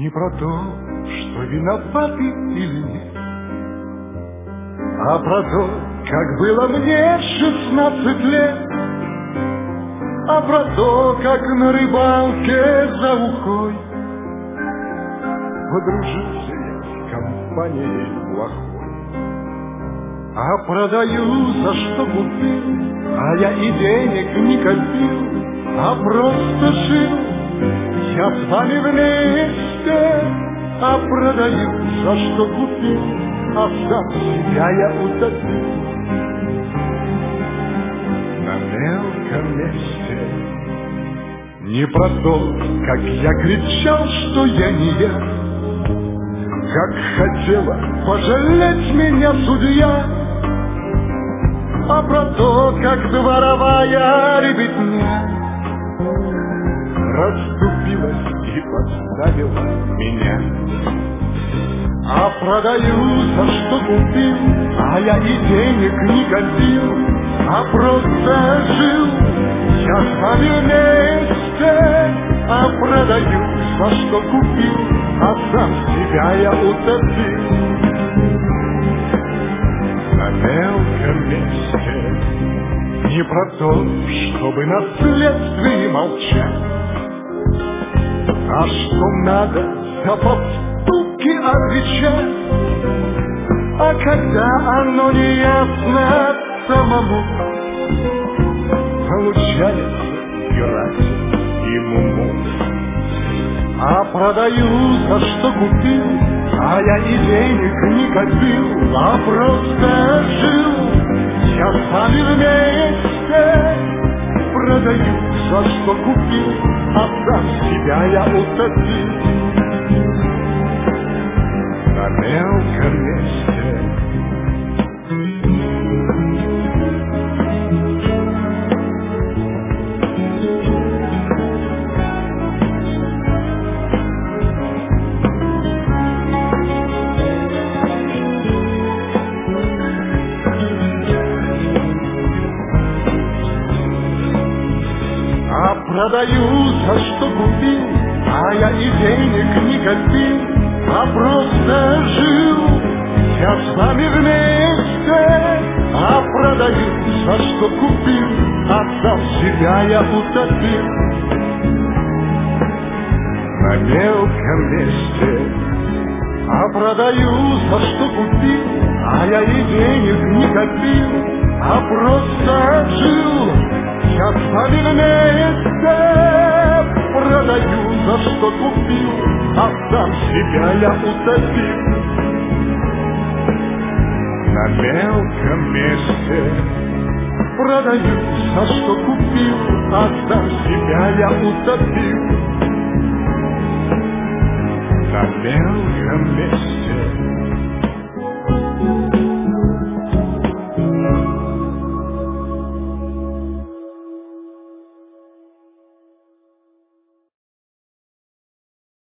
Не про то, что виноваты или нет, а про то, как было мне 16 лет, а про то, как на рыбалке за Ухой подружился я с компанией плохой. А продаю, за что купил, а я и денег не копил, а просто жил я с вами вместе. А продаю, за что купил, а сам себя я утопил на мелком месте. Не про то, как я кричал, что я не я, как хотела пожалеть меня судья, а про то, как дворовая ребятня расступилась и подставила меня. А продаю, за что купил, а я и денег не копил, а просто жил я с вами вместе. А продаю, за что купил, а сам себя я утопил на мелком месте. Не про то, чтобы на следствии молчать, а что надо за поступки отвечать. А когда оно не ясно самому, получается пиратить и муму. А продаю, за что купил, а я и денег не копил, а просто жил я с вами вместе. Продаю, за что купил, а сам себя я утопил на мелком месте. Продаю, за что купил, а я и денег не копил, а просто жил я с вами вместе. А продаю, за что купил, а сам себя я утопил на мелком месте. А продаю, за что купил, а я и денег не копил, а просто жил я с вами вместе. Продаю, за что купил, а сам себя я утопил на мелком месте. Продаю, за что купил, а сам себя я утопил на мелком месте.